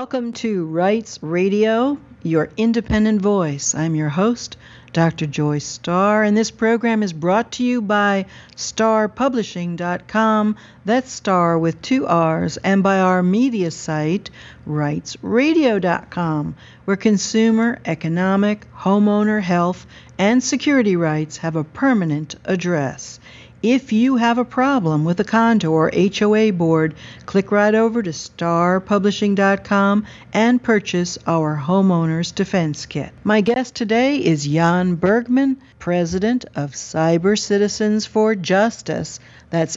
Welcome to Rights Radio, your independent voice. I'm your host, Dr. Joyce Starr, and this program is brought to you by starpublishing.com, that's Star with 2 R's, and by our media site, rightsradio.com, where consumer, economic, homeowner, health, and security rights have a permanent address. If you have a problem with a condo or HOA board, click right over to starpublishing.com and purchase our Homeowner's Defense Kit. My guest today is Jan Bergman, president of Cyber Citizens for Justice. That's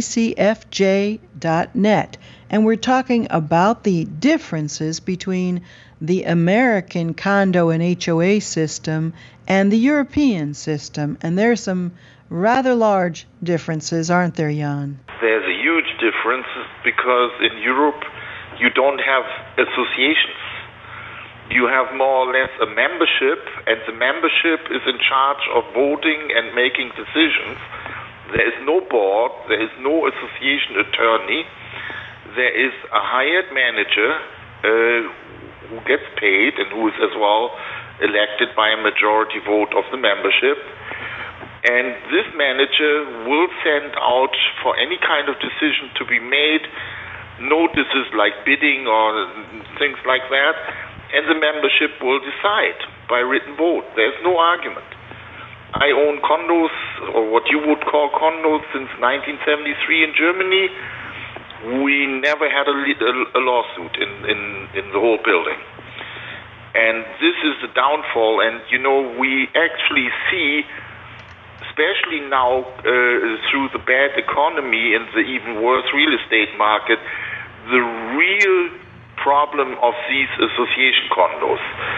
ccfj.net. And we're talking about the differences between the American condo and HOA system and the European system. And there's some rather large differences, aren't there, Jan? There's a huge difference because in Europe you don't have associations. You have more or less a membership, and the membership is in charge of voting and making decisions. There is no board, there is no association attorney. There is a hired manager who gets paid and who is as well elected by a majority vote of the membership. And this manager will send out, for any kind of decision to be made, notices like bidding or things like that, and the membership will decide by written vote. There's no argument. I own condos, or what you would call condos, since 1973 in Germany. We never had a lawsuit in the whole building. And this is the downfall, and we actually see, especially now through the bad economy and the even worse real estate market, the real problem of these association condos.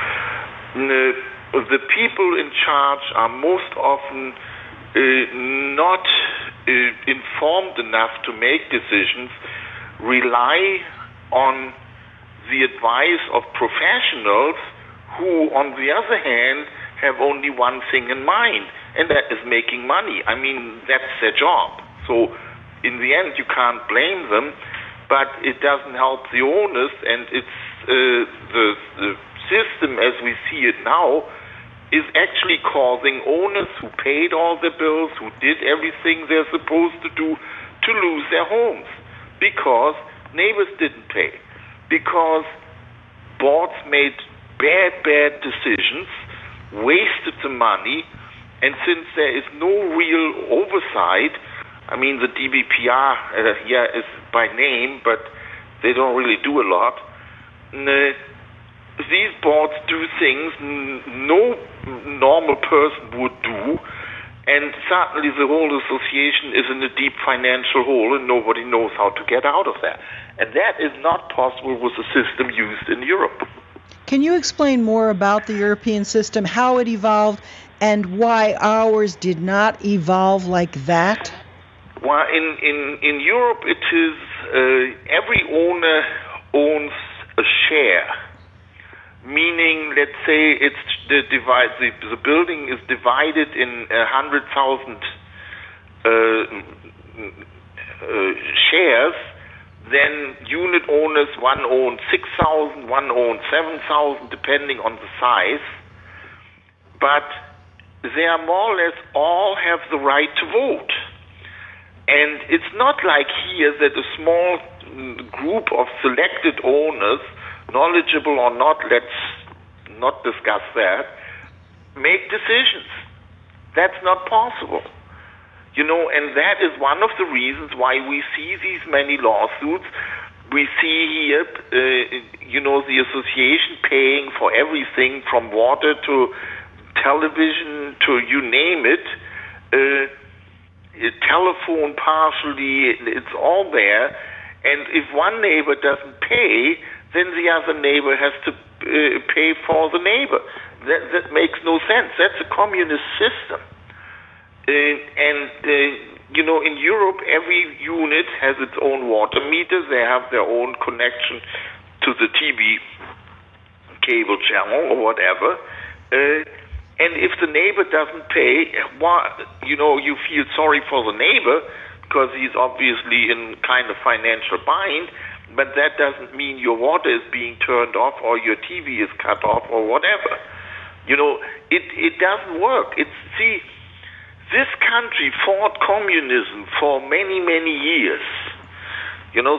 The people in charge are most often not informed enough to make decisions, rely on the advice of professionals who, on the other hand, have only one thing in mind, and that is making money. I mean, that's their job. So in the end, you can't blame them, but it doesn't help the owners, and it's the system as we see it now is actually causing owners who paid all their bills, who did everything they're supposed to do, to lose their homes because neighbors didn't pay, because boards made bad decisions, wasted the money, and since there is no real oversight, I mean, the DBPR, is by name, but they don't really do a lot. These boards do things no normal person would do, and certainly the whole association is in a deep financial hole, and nobody knows how to get out of that. And that is not possible with the system used in Europe. Can you explain more about the European system, how it evolved, and why ours did not evolve like that? Well, in Europe, it is every owner owns a share, meaning, let's say it's the building is divided in 100,000 shares. Then unit owners, one owns 6,000, one owns 7,000, depending on the size. But they are more or less all have the right to vote. And it's not like here that a small group of selected owners, knowledgeable or not, let's not discuss that, make decisions. That's not possible. And that is one of the reasons why we see these many lawsuits. We see here, the association paying for everything from water to television to you name it, telephone partially, it's all there. And if one neighbor doesn't pay, then the other neighbor has to pay for the neighbor. That makes no sense. That's a communist system. In Europe, every unit has its own water meter. They have their own connection to the TV cable channel or whatever. And if the neighbor doesn't pay, you feel sorry for the neighbor because he's obviously in kind of financial bind. but that doesn't mean your water is being turned off or your TV is cut off or whatever. It doesn't work. This country fought communism for many, many years.